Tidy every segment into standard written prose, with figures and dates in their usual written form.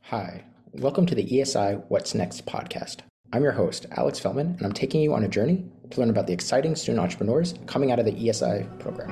Hi, welcome to the ESI What's Next podcast. I'm your host, Alex Fellman, and I'm taking you on a journey to learn about the exciting student entrepreneurs coming out of the ESI program.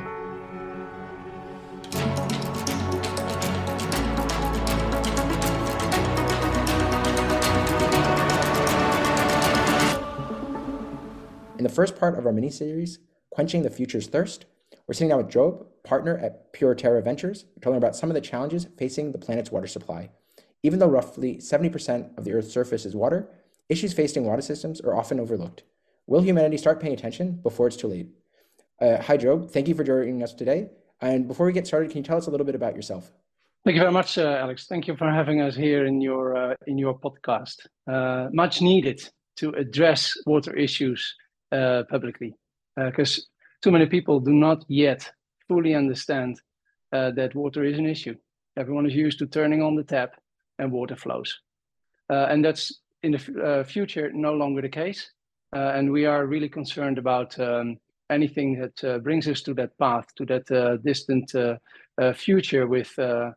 In the first part of our mini-series, Quenching the Future's Thirst, we're sitting down with Job, partner at Pure Terra Ventures, to learn about some of the challenges facing the planet's water supply. Even though roughly 70% of the Earth's surface is water, issues facing water systems are often overlooked. Will humanity start paying attention before it's too late? Hi, Job. Thank you for joining us today. And before we get started, can you tell us a little bit about yourself? Thank you very much, Alex. Thank you for having us here in your podcast. Much needed to address water issues publicly, because too many people do not yet fully understand that water is an issue. Everyone is used to turning on the tap and water flows. And that's in the future no longer the case. And we are really concerned about anything that brings us to that path, to that distant future with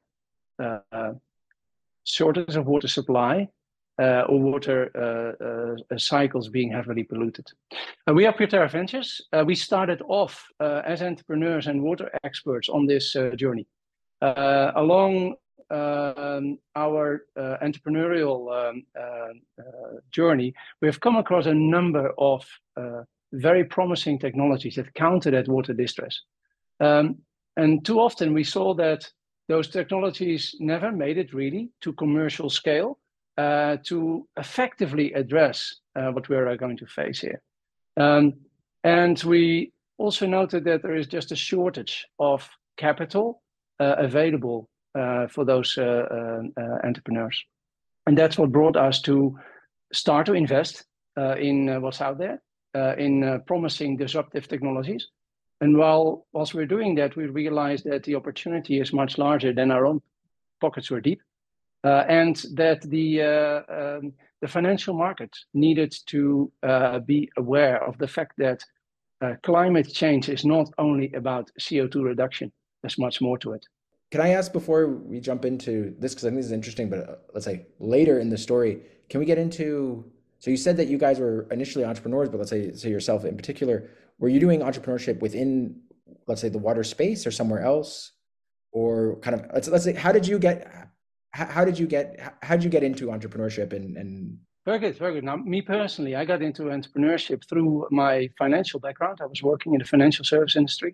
shortage of water supply or water cycles being heavily polluted. We are Pure Terra Ventures. We started off as entrepreneurs and water experts on this journey. Along our entrepreneurial journey, we have come across a number of very promising technologies that counter that water distress. And too often we saw that those technologies never made it really to commercial scale to effectively address what we are going to face here. And we also noted that there is just a shortage of capital available for those entrepreneurs. And that's what brought us to start to invest in what's out there, in promising disruptive technologies. And whilst we're doing that, we realized that the opportunity is much larger than our own pockets were deep, and that the financial market needed to be aware of the fact that climate change is not only about CO2 reduction. There's much more to it. Can I ask before we jump into this, because I think this is interesting, but let's say later in the story, can we get into, so you said that you guys were initially entrepreneurs, but let's say yourself in particular, were you doing entrepreneurship within, let's say, the water space or somewhere else? Or kind of, let's say, how did you get into entrepreneurship and Very good, very good. Now, me personally, I got into entrepreneurship through my financial background. I was working in the financial service industry.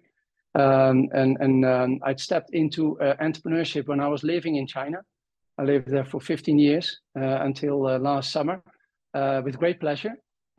I'd stepped into entrepreneurship when I was living in China. I lived there for 15 years until last summer with great pleasure.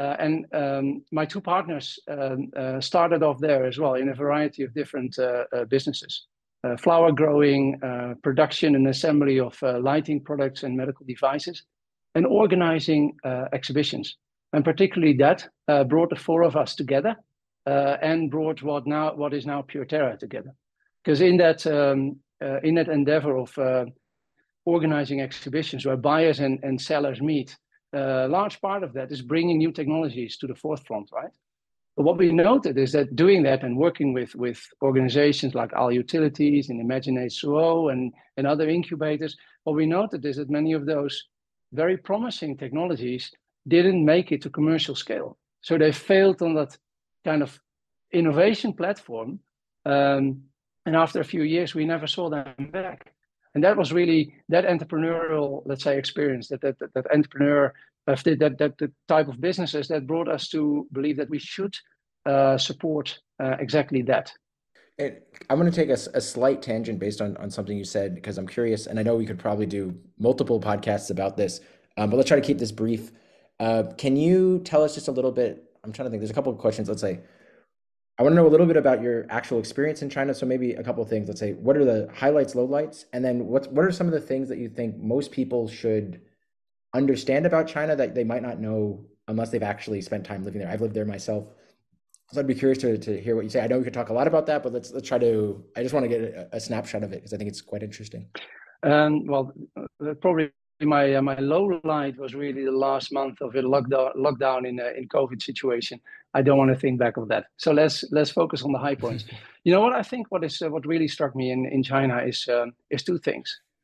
My two partners started off there as well in a variety of different businesses. Flower growing, production and assembly of lighting products and medical devices, and organizing exhibitions. And particularly that brought the four of us together. And brought what is now Pure Terra together, because in that endeavor of organizing exhibitions where buyers and sellers meet, a large part of that is bringing new technologies to the forefront, right? But what we noted is that doing that and working with organizations like Al Utilities and Imagine H2O and other incubators, what we noted is that many of those very promising technologies didn't make it to commercial scale. So they failed on that kind of innovation platform. And after a few years, we never saw them back. And that was really that entrepreneurial, let's say, experience, that entrepreneur, that type of businesses that brought us to believe that we should support exactly that. I'm going to take a slight tangent based on something you said, because I'm curious, and I know we could probably do multiple podcasts about this, but let's try to keep this brief. Can you tell us just a little bit? I'm trying to think. There's a couple of questions. Let's say, I want to know a little bit about your actual experience in China. So maybe a couple of things. Let's say, what are the highlights, lowlights? And then what are some of the things that you think most people should understand about China that they might not know unless they've actually spent time living there? I've lived there myself. So I'd be curious to hear what you say. I know we could talk a lot about that, but let's try to, I just want to get a snapshot of it because I think it's quite interesting. Well, probably my low light was really the last month of a lockdown in COVID situation. I don't want to think back of that. So let's focus on the high points. You know what I think? What really struck me in China is two things.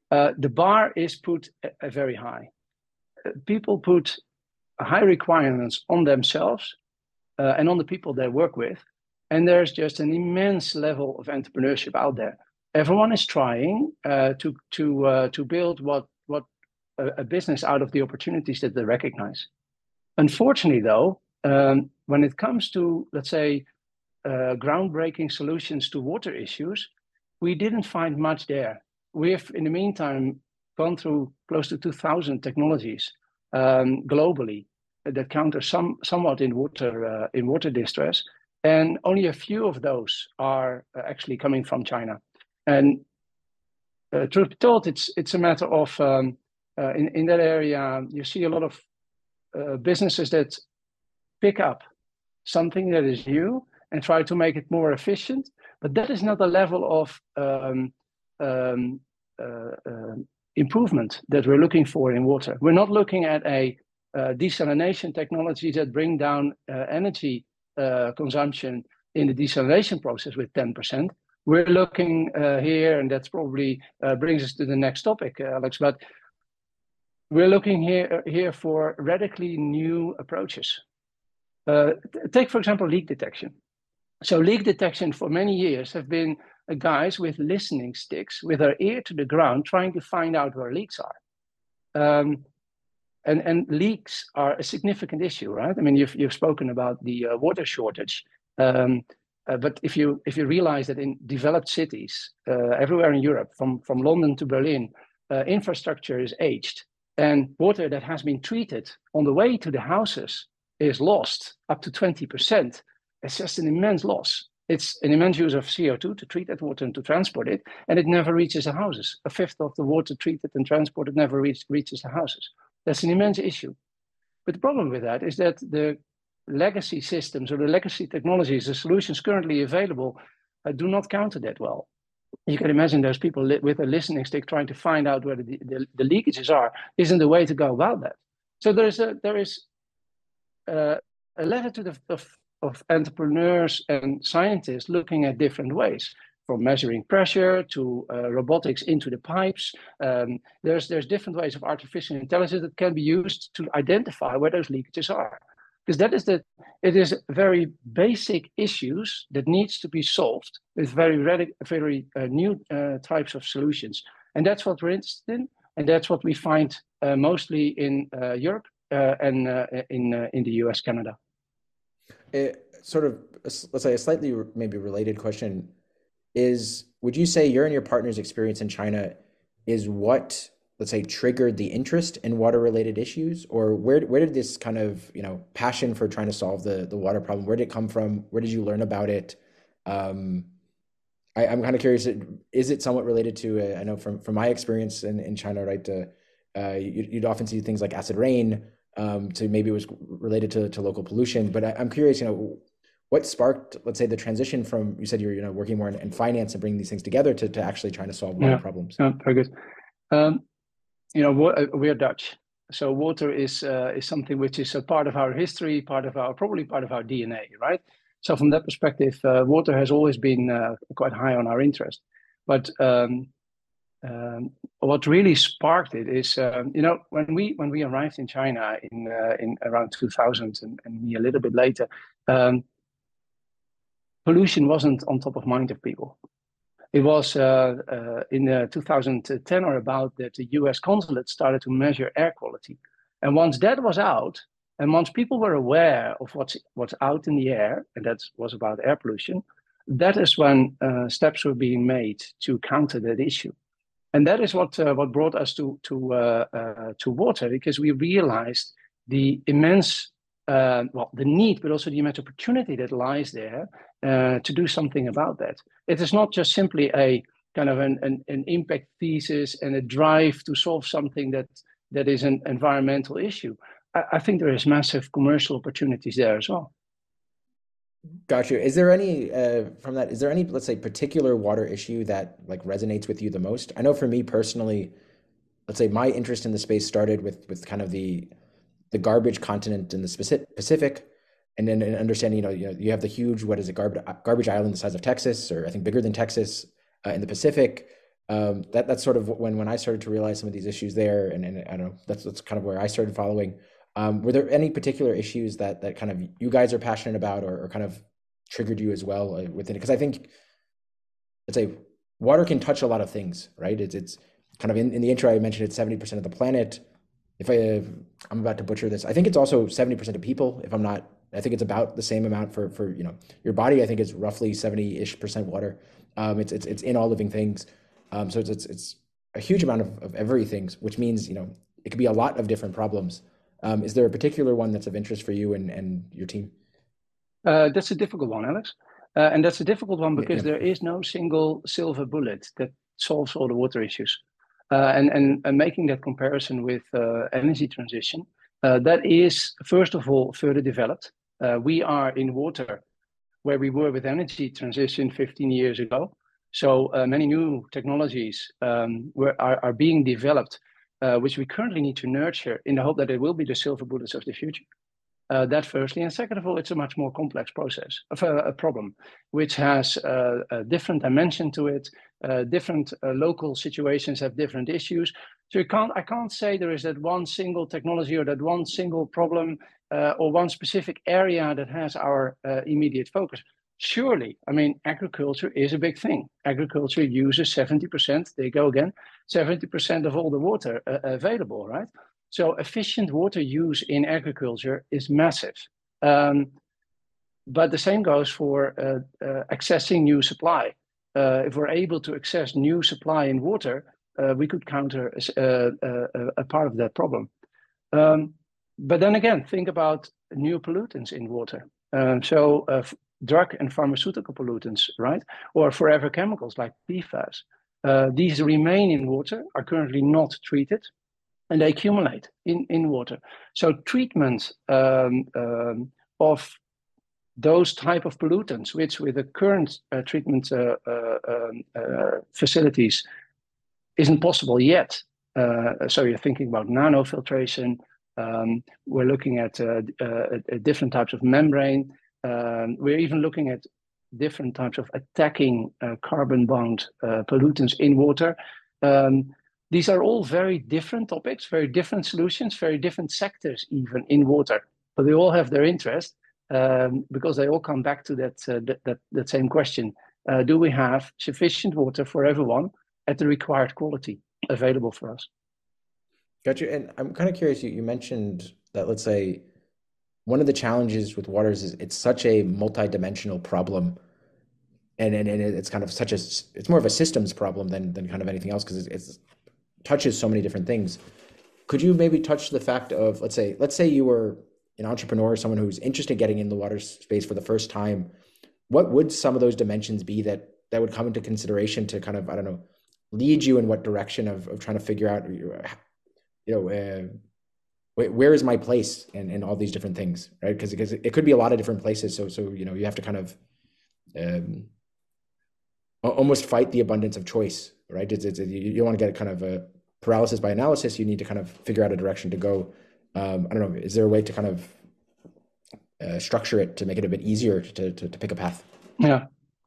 The bar is put very high. People put high requirements on themselves and on the people they work with. And there's just an immense level of entrepreneurship out there. Everyone is trying to build what a business out of the opportunities that they recognize. Unfortunately, though, when it comes to, let's say, groundbreaking solutions to water issues, we didn't find much there. We have, in the meantime, gone through close to 2,000 technologies globally that counter somewhat in water distress, and only a few of those are actually coming from China. And truth be told, it's a matter of in that area you see a lot of businesses that pick up something that is new and try to make it more efficient, but that is not the level of improvement that we're looking for in water. We're not looking at a desalination technology that bring down energy consumption in the desalination process with 10%. We're looking here, and that's probably brings us to the next topic, Alex, but we're looking here for radically new approaches. Take, for example, leak detection. So leak detection for many years have been guys with listening sticks with their ear to the ground trying to find out where leaks are. And leaks are a significant issue, right? I mean, you've spoken about the water shortage, but if you realize that in developed cities everywhere in Europe, from London to Berlin, infrastructure is aged, and water that has been treated on the way to the houses is lost up to 20%. It's just an immense loss. It's an immense use of CO2 to treat that water and to transport it, and it never reaches the houses. A fifth of the water treated and transported never reaches the houses. That's an immense issue. But the problem with that is that the legacy systems or the legacy technologies, the solutions currently available, do not counter that well. You can imagine those people with a listening stick trying to find out where the leakages are isn't the way to go about that. So there is a level to of entrepreneurs and scientists looking at different ways, from measuring pressure to robotics into the pipes. There's different ways of artificial intelligence that can be used to identify where those leakages are. Because it is very basic issues that needs to be solved with very new types of solutions. And that's what we're interested in. And that's what we find mostly in Europe and in the US, Canada. Sort of, let's say, a slightly maybe related question is, would you say your and your partner's experience in China is what, let's say, triggered the interest in water-related issues? Or where did this kind of, passion for trying to solve the water problem, where did it come from? Where did you learn about it? I'm kind of curious, is it somewhat related to, I know from my experience in China, right, you'd often see things like acid rain, so maybe it was related to local pollution. But I'm curious, what sparked, let's say, the transition from, you said you're working more in finance and bringing these things together to actually trying to solve water problems? Yeah, very good. We're Dutch, so water is something which is a part of our history, probably part of our DNA, right? So from that perspective, water has always been quite high on our interest. But what really sparked it is, when we arrived in China in around 2000 and me a little bit later, pollution wasn't on top of mind of people. It was in 2010 or about that the US consulate started to measure air quality. And once that was out, and once people were aware of what's out in the air, and that was about air pollution, that is when steps were being made to counter that issue. And that is what brought us to water, because we realized the immense the need, but also the immense opportunity that lies there to do something about that. It is not just simply a kind of an impact thesis and a drive to solve something that is an environmental issue. I think there is massive commercial opportunities there as well. Got you. Is there any from that? Is there any, let's say, particular water issue that like resonates with you the most? I know for me personally, let's say my interest in the space started with kind of the garbage continent in the Pacific, and then understanding, you have the huge, what is it, garbage island the size of Texas, or I think bigger than Texas, in the Pacific. That's sort of when I started to realize some of these issues there, and I don't know, that's kind of where I started following. Were there any particular issues that kind of you guys are passionate about, or kind of triggered you as well within it? Because I think, let's say, water can touch a lot of things, right? It's kind of in the intro I mentioned it's 70% of the planet. If I'm about to butcher this, I think it's also 70% of people. If I'm not, I think it's about the same amount for your body. I think it's roughly 70-ish% water. It's in all living things. So it's a huge amount of everything, which means it could be a lot of different problems. Is there a particular one that's of interest for you and your team? That's a difficult one, Alex. And that's a difficult one because Yeah. there is no single silver bullet that solves all the water issues. And making that comparison with energy transition, that is, first of all, further developed. We are in water where we were with energy transition 15 years ago. So many new technologies are being developed, which we currently need to nurture in the hope that they will be the silver bullets of the future. That firstly, and second of all, it's a much more complex process of a problem, which has a different dimension to it. Different local situations have different issues. So I can't say there is that one single technology or that one single problem or one specific area that has our immediate focus. Surely, I mean, agriculture is a big thing. Agriculture uses 70%, they go again, 70% of all the water available, right? So efficient water use in agriculture is massive. But the same goes for accessing new supply. If we're able to access new supply in water, we could counter a part of that problem. But then again, think about new pollutants in water. So drug and pharmaceutical pollutants, right? Or forever chemicals like PFAS. These remain in water, are currently not treated, and they accumulate in water. So treatment of those type of pollutants, which with the current treatment facilities isn't possible yet. So you're thinking about nanofiltration. We're looking at different types of membrane. We're even looking at different types of attacking carbon bound pollutants in water. These are all very different topics, very different solutions, very different sectors even in water, but they all have their interest because they all come back to that same question. Do we have sufficient water for everyone at the required quality available for us? Got you. And I'm kind of curious, you mentioned that, let's say, one of the challenges with water is it's such a multidimensional problem. And it's kind of it's more of a systems problem than kind of anything else because it's touches so many different things. Could you maybe touch the fact of, let's say you were an entrepreneur, someone who's interested in getting in the water space for the first time, what would some of those dimensions be that would come into consideration to kind of, I don't know, lead you in what direction of trying to figure out, where is my place in all these different things, right? Because it could be a lot of different places. So you have to kind of almost fight the abundance of choice, right? You don't want to get kind of a paralysis by analysis. You need to kind of figure out a direction to go. I don't know. Is there a way to kind of structure it to make it a bit easier to pick a path? Yeah.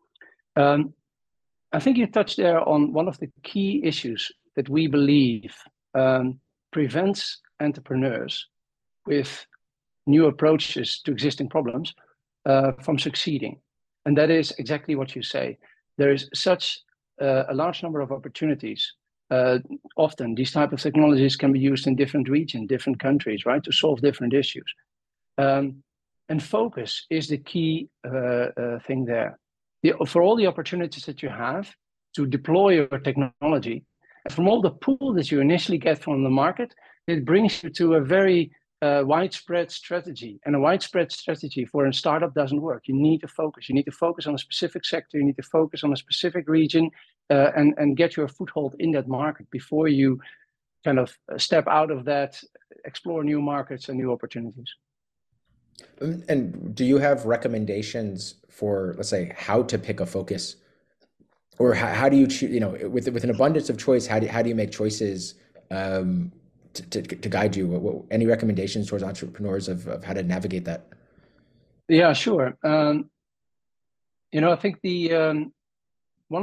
I think you touched there on one of the key issues that we believe prevents entrepreneurs with new approaches to existing problems from succeeding. And that is exactly what you say. There is such a large number of opportunities. Often these type of technologies can be used in different regions, different countries, right, to solve different issues. And focus is the key thing there. For all the opportunities that you have to deploy your technology, and from all the pool that you initially get from the market, it brings you to a very widespread strategy. And a widespread strategy for a startup doesn't work. You need to focus. You need to focus on a specific sector. You need to focus on a specific region and get your foothold in that market before you kind of step out of that, explore new markets and new opportunities. And do you have recommendations for, let's say, how to pick a focus? Or how do you choose, with an abundance of choice, how do you make choices to guide you? Any recommendations towards entrepreneurs of how to navigate that? Yeah, sure. I think one of the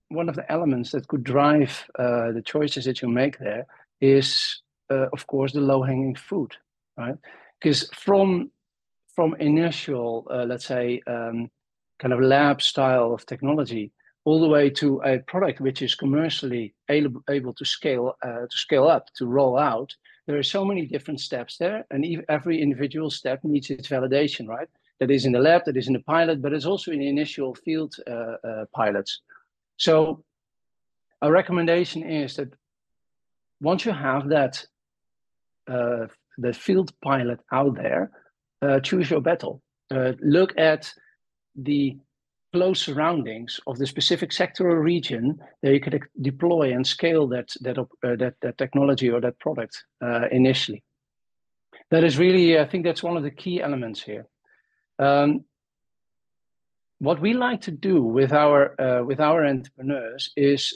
of the elements that could drive the choices that you make there is, of course, the low-hanging fruit, right? Because from initial, let's say, kind of lab style of technology, all the way to a product which is commercially able to scale up, to roll out, there are so many different steps there, and every individual step needs its validation, right? That is in the lab, that is in the pilot, but it's also in the initial field pilots. So our recommendation is that once you have that the field pilot out there, choose your battle. Look at the close surroundings of the specific sector or region that you could deploy and scale that technology or that product initially. That is really, I think that's one of the key elements here. What we like to do with our entrepreneurs is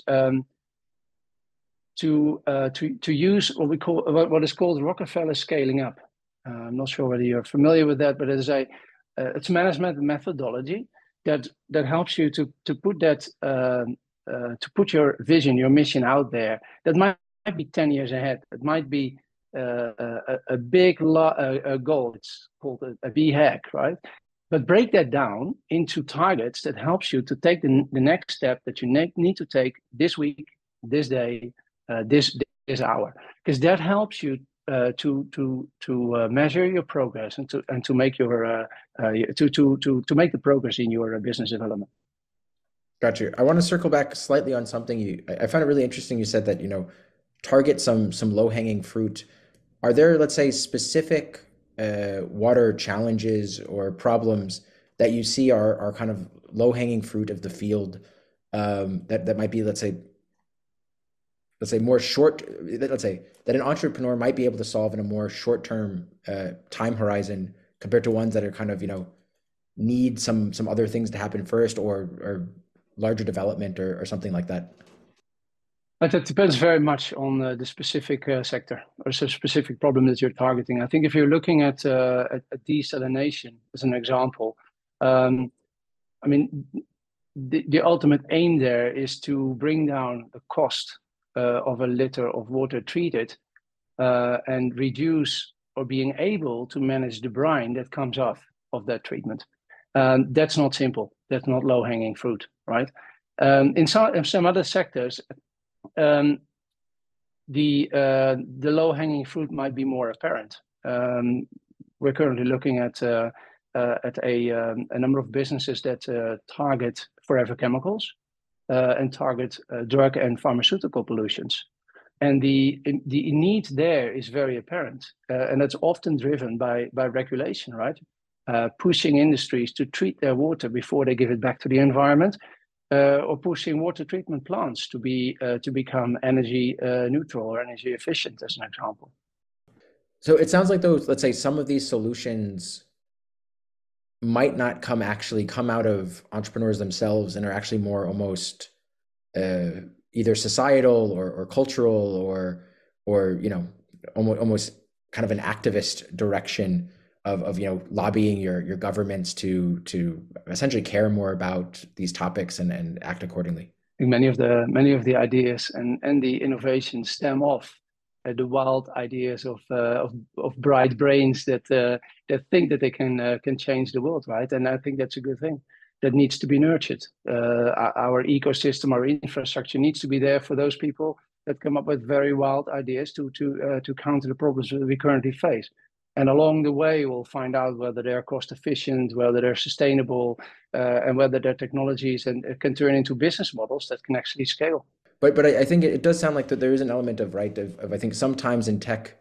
to use what is called Rockefeller scaling up. I'm not sure whether you're familiar with that, but it's a management methodology that helps you to put that to put your vision, your mission out there. That might be 10 years ahead. It might be a big goal. It's called a BHAG, right? But break that down into targets that helps you to take the next step that you need to take this week, this day, this hour, because that helps you to measure your progress and to make your to make the progress in your business development. Got you. I want to circle back slightly on something I found it really interesting. You said that, target some low-hanging fruit. Are there, let's say, specific water challenges or problems that you see are kind of low-hanging fruit of the field, that might be, let's say more short, let's say that an entrepreneur might be able to solve in a more short-term time horizon compared to ones that are kind of, need some other things to happen first, or larger development or something like that? But that depends very much on the specific sector or the specific problem that you're targeting. I think if you're looking at desalination as an example, I mean, the ultimate aim there is to bring down the cost of a liter of water treated and reduce or being able to manage the brine that comes off of that treatment. That's not simple. That's not low-hanging fruit, right? In some other sectors, the low-hanging fruit might be more apparent. We're currently looking at a number of businesses that target forever chemicals and target drug and pharmaceutical pollutions. And the need there is very apparent, and that's often driven by regulation, right? Pushing industries to treat their water before they give it back to the environment, or pushing water treatment plants to become energy neutral or energy efficient, as an example. So it sounds like those, let's say, some of these solutions might not come out of entrepreneurs themselves, and are actually more almost either societal or cultural or almost kind of an activist direction of lobbying your governments to essentially care more about these topics and act accordingly. Many of the ideas and the innovations stem off the wild ideas of bright brains that think that they can change the world, right? And I think that's a good thing. That needs to be nurtured. Our ecosystem, our infrastructure needs to be there for those people that come up with very wild ideas to counter the problems that we currently face. And along the way, we'll find out whether they're cost efficient, whether they're sustainable, and whether their technologies can turn into business models that can actually scale. But I think it does sound like that there is an element of I think sometimes in tech,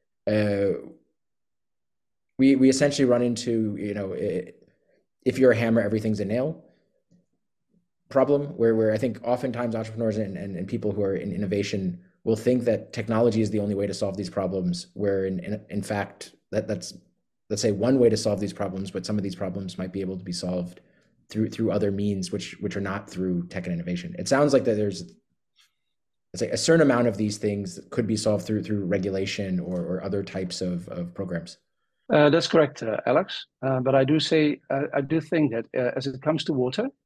we essentially run into, if you're a hammer, everything's a nail problem, where I think oftentimes entrepreneurs and people who are in innovation will think that technology is the only way to solve these problems, where in fact that's, let's say, one way to solve these problems, but some of these problems might be able to be solved through other means which are not through tech and innovation. It sounds like that there's, let's say, a certain amount of these things could be solved through regulation or other types of programs. That's correct, Alex. But I do think that as it comes to water,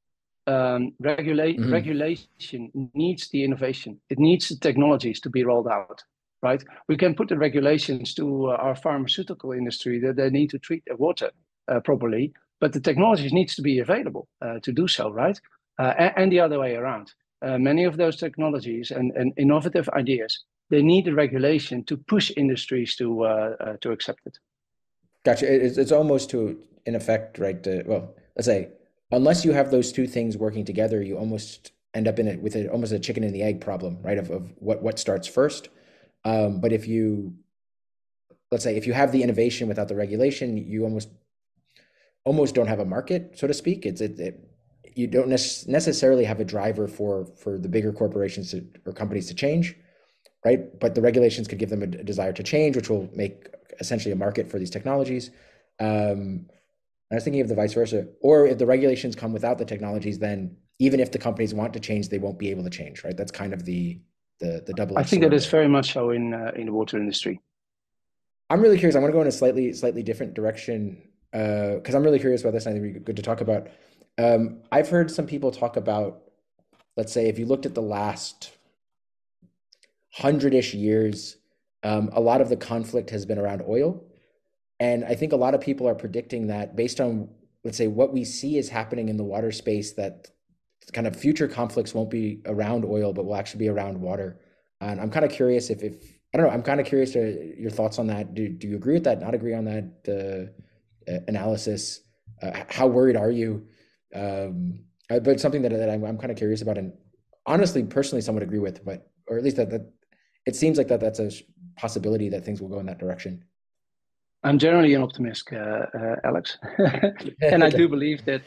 regulation needs the innovation. It needs the technologies to be rolled out, right? We can put the regulations to our pharmaceutical industry that they need to treat their water properly, but the technologies needs to be available to do so, right? And the other way around. Many of those technologies and innovative ideas, they need the regulation to push industries to accept it. Gotcha. It's almost to, in effect, right? Well, let's say, unless you have those two things working together, you almost end up in it with it almost a chicken and the egg problem, right? Of what starts first. But if you, let's say, if you have the innovation without the regulation, you almost don't have a market, so to speak. You don't necessarily have a driver for the bigger corporations or companies to change, right? But the regulations could give them a desire to change, which will make essentially a market for these technologies. I was thinking of the vice versa. Or if the regulations come without the technologies, then even if the companies want to change, they won't be able to change, right? That's kind of the double-edged I think sword that is there. very much so in the water industry. I'm really curious. I want to go in a slightly different direction because I'm really curious about this. And I think it'd be good to talk about. I've heard some people talk about, let's say, if you looked at the last 100-ish years, a lot of the conflict has been around oil. And I think a lot of people are predicting that based on, let's say, what we see is happening in the water space, that kind of future conflicts won't be around oil, but will actually be around water. And I'm kind of curious if I don't know, I'm kind of curious to your thoughts on that. Do you agree with that? Not agree on that analysis? How worried are you? But something that I'm kind of curious about, and honestly, personally, somewhat agree with, but or at least that it seems like that's a possibility that things will go in that direction. I'm generally an optimist, Alex, and I Okay. do believe that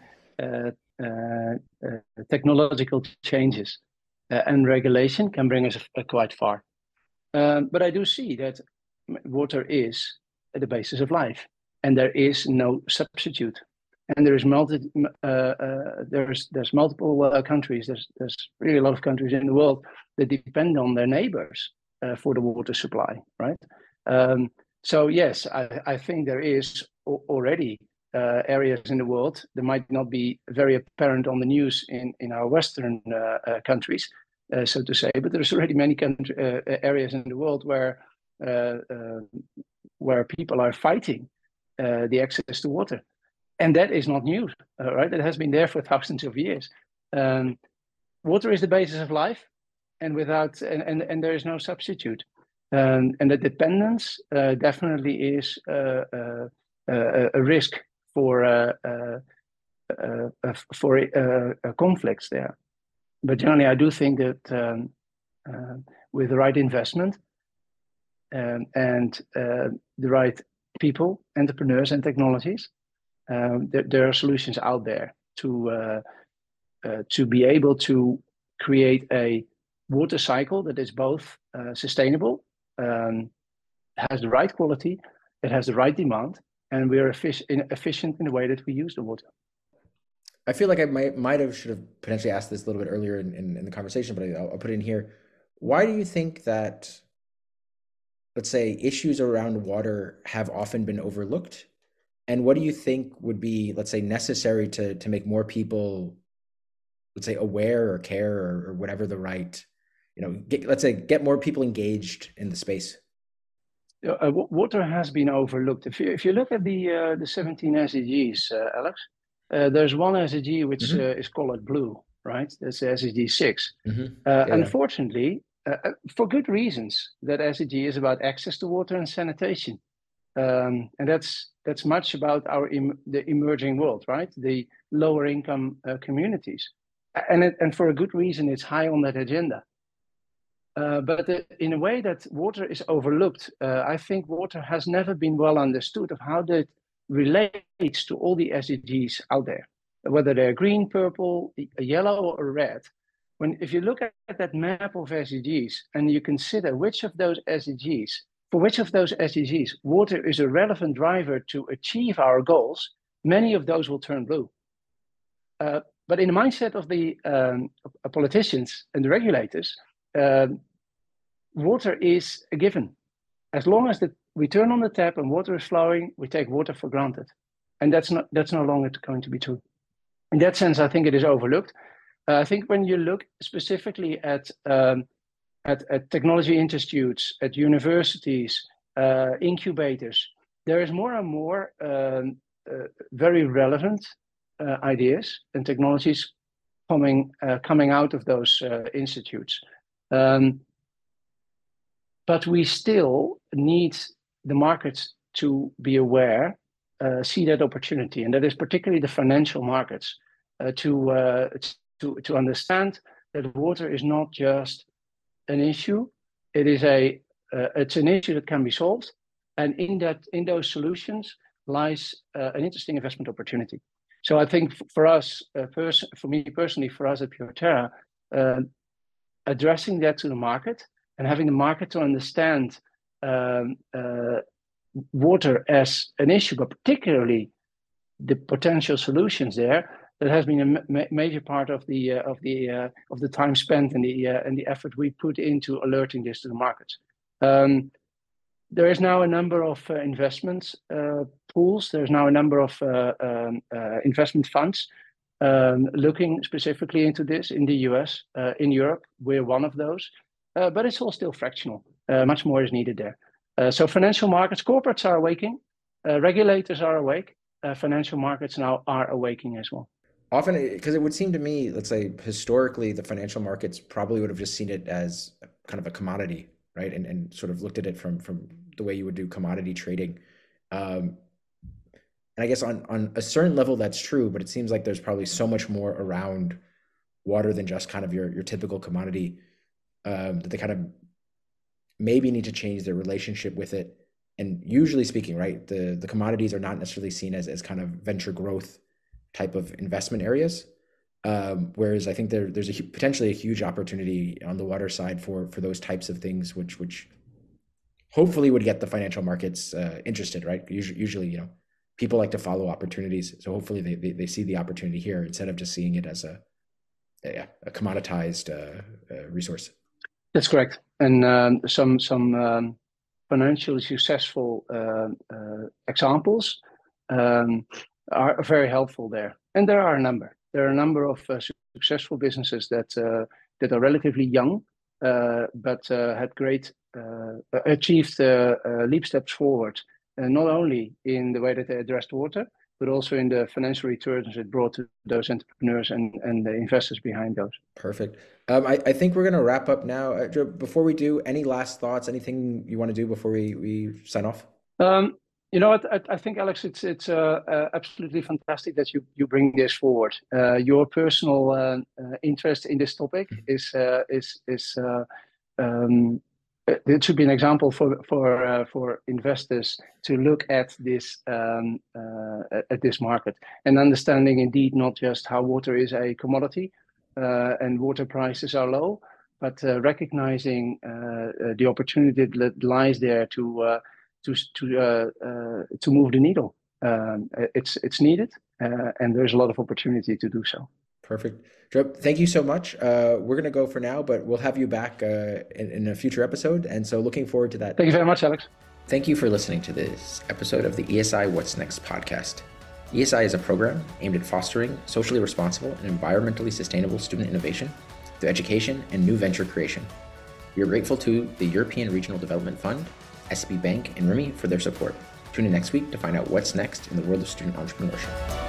technological changes and regulation can bring us quite far. But I do see that water is the basis of life, and there is no substitute. And there's multiple countries. There's really a lot of countries in the world that depend on their neighbors for the water supply, right? So yes, I think there is already areas in the world that might not be very apparent on the news in our Western countries, so to say, but there's already many areas in the world where people are fighting the access to water, and that is not new, right? It has been there for thousands of years. Water is the basis of life, and without and there is no substitute. And the dependence definitely is a risk for conflicts there. But generally, I do think that with the right investment and the right people, entrepreneurs, and technologies, there are solutions out there to be able to create a water cycle that is both sustainable, has the right quality, it has the right demand, and we are efficient in the way that we use the water. I feel like I might have should have potentially asked this a little bit earlier in the conversation, but I'll put it in here. Why do you think that, let's say, issues around water have often been overlooked? And what do you think would be, let's say, necessary to make more people, let's say, aware or care or whatever the right, let's say, get more people engaged in the space? Water has been overlooked. If you look at the 17 SDGs, Alex, there's one SDG which is colored blue, right? That's SDG 6. Yeah. Unfortunately, for good reasons, that SDG is about access to water and sanitation. And that's much about the emerging world, right? The lower income communities. And for a good reason, it's high on that agenda. But in a way that water is overlooked, I think water has never been well understood of how that relates to all the SDGs out there, whether they're green, purple, yellow, or red. If you look at that map of SDGs and you consider for which of those SDGs water is a relevant driver to achieve our goals, many of those will turn blue. But in the mindset of the politicians and the regulators, water is a given. As long as we turn on the tap and water is flowing, we take water for granted, and that's no longer going to be true. In that sense, I think it is overlooked. I think when you look specifically at technology institutes, at universities, incubators, there is more and more very relevant ideas and technologies coming out of those institutes. But we still need the markets to be aware, see that opportunity, and that is particularly the financial markets, to understand that water is not just an issue; it's an issue that can be solved, and in those solutions lies an interesting investment opportunity. So I think for us, for me personally, for us at PureTerra, addressing that to the market and having the market to understand water as an issue, but particularly the potential solutions there, that has been a major part of the time spent and the effort we put into alerting this to the markets. There is now a number of investment pools. There's now a number of investment funds looking specifically into this in the US, in Europe. We're one of those, but it's all still fractional. Much more is needed there. So financial markets, corporates are awaking, regulators are awake, financial markets now are awaking as well. Often, because it would seem to me, let's say historically, the financial markets probably would have just seen it as kind of a commodity, right? And sort of looked at it from the way you would do commodity trading. And I guess on a certain level, that's true, but it seems like there's probably so much more around water than just kind of your typical commodity, that they kind of maybe need to change their relationship with it. And usually speaking, right, the commodities are not necessarily seen as kind of venture growth type of investment areas. Whereas I think there's potentially a huge opportunity on the water side for those types of things, which hopefully would get the financial markets interested, right? Usually, people like to follow opportunities. So hopefully they see the opportunity here instead of just seeing it as a commoditized resource. That's correct. And some financially successful examples are very helpful there. And there are a number. There are a number of successful businesses that are relatively young, but had achieved leap steps forward, not only in the way that they addressed water, but also in the financial returns it brought to those entrepreneurs and the investors behind those. Perfect. I think we're going to wrap up now. Joe, before we do, any last thoughts, anything you want to do before we sign off? I think, Alex, it's absolutely fantastic that you bring this forward. Your personal interest in this topic is it should be an example for investors to look at this market and understanding indeed not just how water is a commodity and water prices are low, but recognizing the opportunity that lies there to move the needle. It's needed, and there's a lot of opportunity to do so. Perfect. Joe, thank you so much. We're going to go for now, but we'll have you back in a future episode. And so looking forward to that. Thank you very much, Alex. Thank you for listening to this episode of the ESI What's Next podcast. ESI is a program aimed at fostering socially responsible and environmentally sustainable student innovation through education and new venture creation. We are grateful to the European Regional Development Fund, SB Bank, and RIMI for their support. Tune in next week to find out what's next in the world of student entrepreneurship.